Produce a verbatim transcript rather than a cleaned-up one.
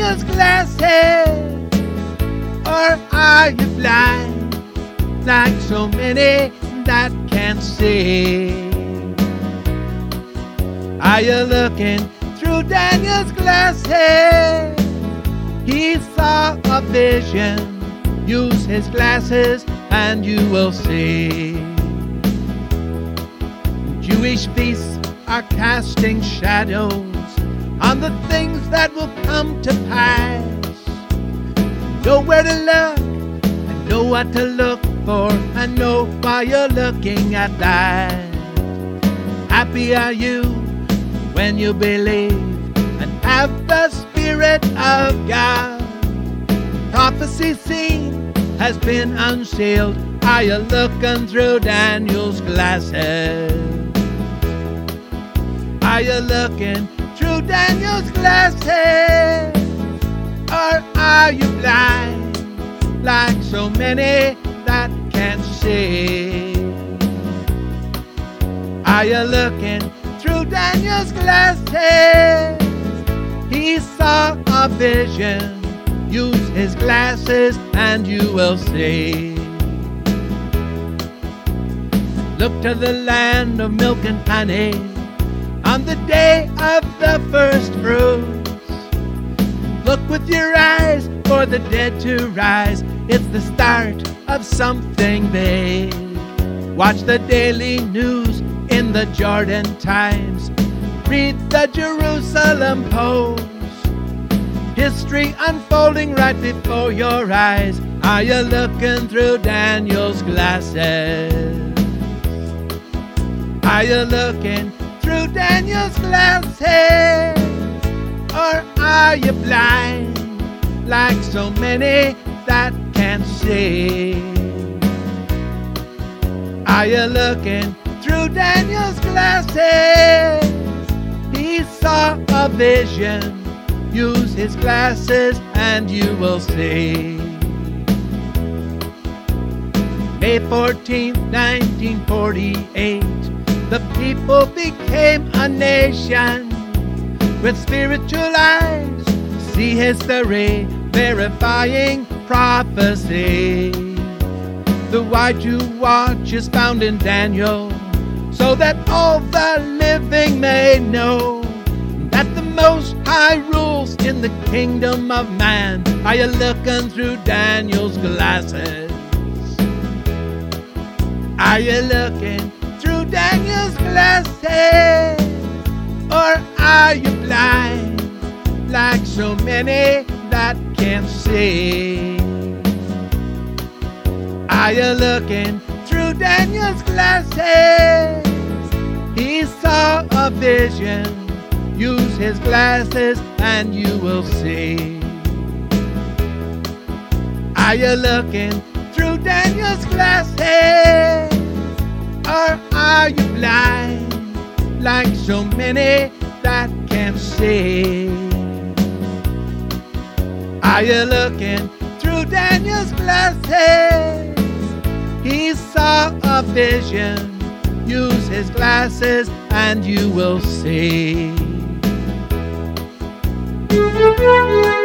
Daniel's glasses? Or are you blind, like so many that can't see? Are you looking through Daniel's glasses? He saw a vision. Use his glasses and you will see. Jewish feasts are casting shadows on the things that will come to pass. Know where to look and know what to look for, and know why you're looking at that. Happy are you when you believe and have the Spirit of God. Prophecy seen has been unsealed. Are you looking through Daniel's glasses? Are you looking through Daniel's glasses? Or are you blind, like so many that can't see? Are you looking through Daniel's glasses? He saw a vision. Use his glasses and you will see. Look to the land of milk and honey on the day of the first fruits. Look with your eyes for the dead to rise. It's the start of something big. Watch the daily news in the Jordan Times. Read the Jerusalem Post. History unfolding right before your eyes. Are you looking through Daniel's glasses? Are you looking through Daniel's glasses? Or are you blind, like so many that can't see? Are you looking through Daniel's glasses? He saw a vision. Use his glasses and you will see. May fourteenth, nineteen forty-eight, the people became a nation with spiritual eyes. See history verifying prophecy. The wide you watch is found in Daniel, so that all the living may know that the Most High rules in the kingdom of man. Are you looking through Daniel's glasses? Are you looking through Daniel's glasses? Or are you blind, like so many that can't see? Are you looking through Daniel's glasses? He saw a vision. Use his glasses and you will see. Are you looking through Daniel's glasses? Or are you blind, like so many that can't see? Are you looking through Daniel's glasses? He saw a vision. Use his glasses and you will see. Thank you.